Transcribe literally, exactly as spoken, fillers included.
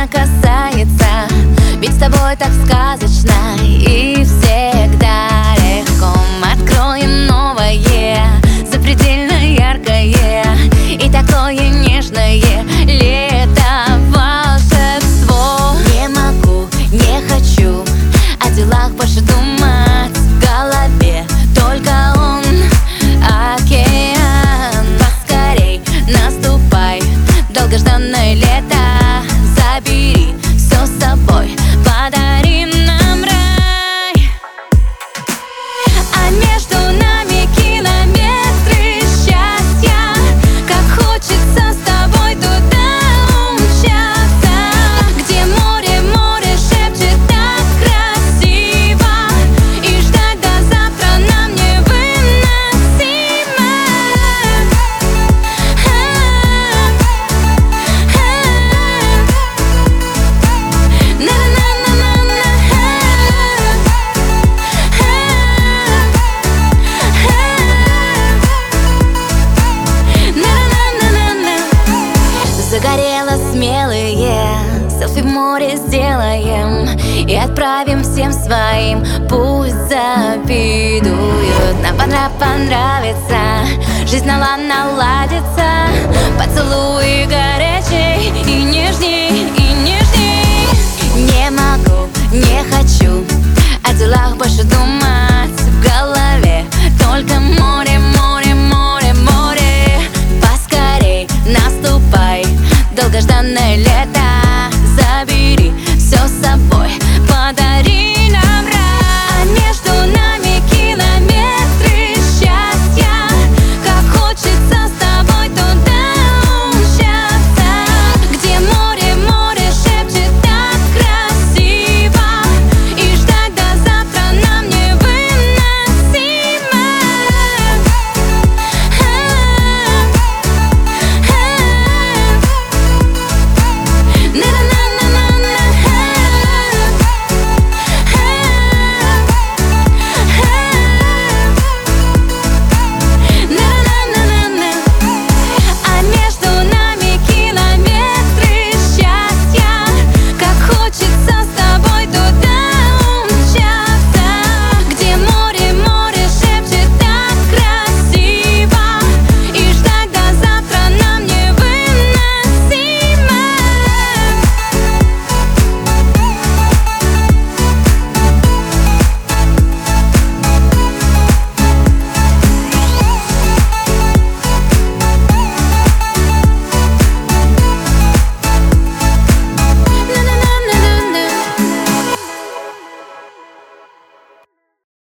касается, ведь с тобой так сказочно и всегда легко. Откроем новое, запредельно яркое и такое нежное лето, волшебство. Не могу, не хочу о делах больше думать, в голове только он, океан. Поскорей наступай, долгожданное лето, забери все с собой, подари нам рай. А между нами километры счастья, как хочется с тобой туда умчаться, где море, море шепчет так красиво, и ждать до завтра нам невыносимо. Загорело смелые, селфи в море сделаем и отправим всем своим, пусть завидуют. Нам пора понравится, жизнь нала наладится, поцелуи горячей и нежней, и нежней. Не могу, не хочу о делах больше думать,